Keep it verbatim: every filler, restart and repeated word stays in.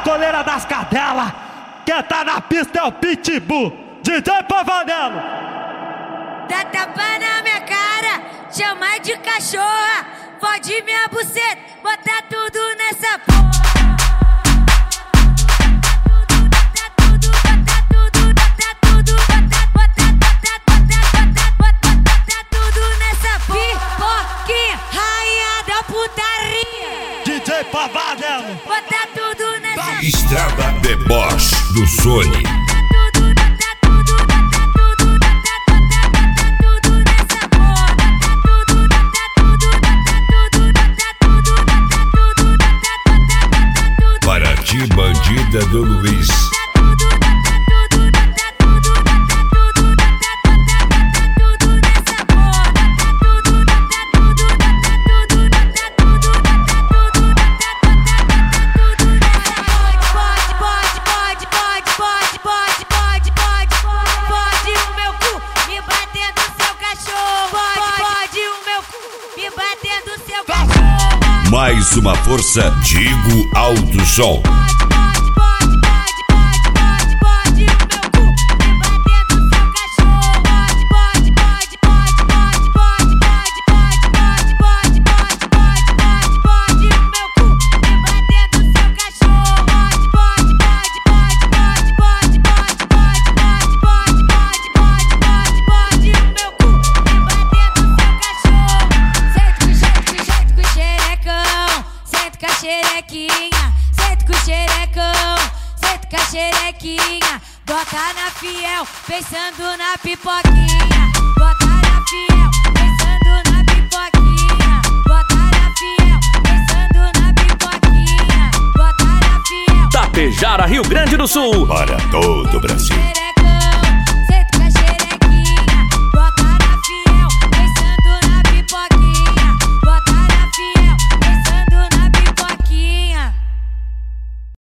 coleira das cadelas. Quem tá na pista é o Pitbull, D J Pavanello. Dá tapa na minha cara, chama de cachorra, fode minha buceta, bota tudo nessa porra. D J Pavanello, bota tudo nessa Estrada Deboche do Sony. Paraty, bandida do Luiz. Mais uma força, Digo Alto Som. Xerequinha, senta com xerecão, senta com a xerequinha, bota na fiel, pensando na pipoquinha, bota na fiel, pensando na pipoquinha, bota na fiel, pensando na pipoquinha, bota na fiel. Tapejara, Rio Grande do Sul, Para todo o Brasil.